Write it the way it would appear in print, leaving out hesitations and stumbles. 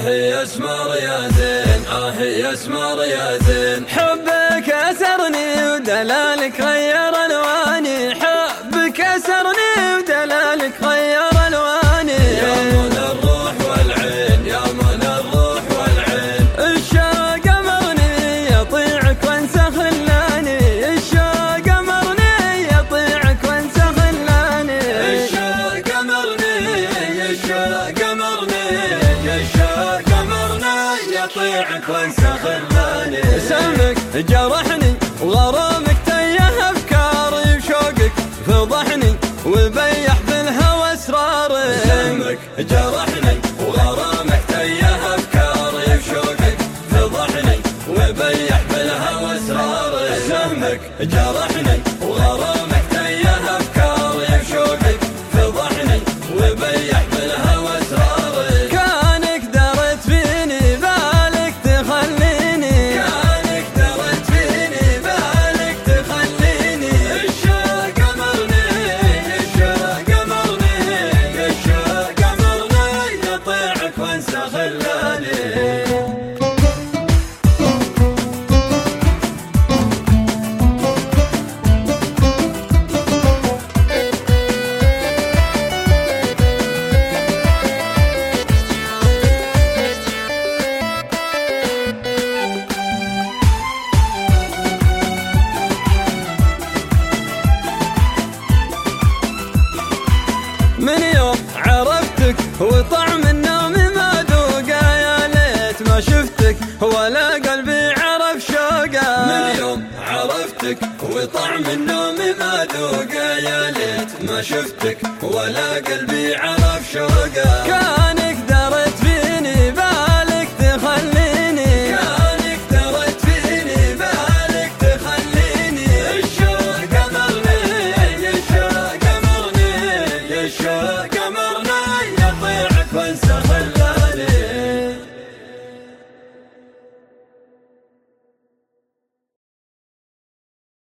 يا اسمر يا زين، يا اسمر يا زين. حبك أسرني ودلالك غير ألواني، حبك أسرني ودلالك غير ألواني. يا من الروح والعين، يا من الروح والعين. الشوق أمرني يطيعك وانسى خلاني، الشوق أمرني يطيعك وانسى خلاني. الشوق أمرني، الشوق أمرني، الشوق أمرني يطيعك وانسى خلاني. سمك جرحني وغرامك تيه أفكاري، وشوقك فضحني وبيح بالهوى أسراري. سمك جرحني وغرامك تيه أفكاري، وشوقك فضحني وبيح بالهوى أسراري. سمك جرحني وغرامك تيه أفكاري، وشوقك فضحني وبيح بالهوى أسراري. كانك درت فيني بالك تخليني، كانك درت فيني بالك تخليني. الشوق أمرني، الشوق أمرني، الشوق أمرني يطيعك وانسى خلاني. من يوم عرفتك وطعم النوم ما ذوقه، يا ليت ما شفتك ولا قلبي عرف شوقه. من يوم عرفتك وطعم النوم ما ذوقه، يا ليت ما شفتك ولا قلبي عرف شوقه. كان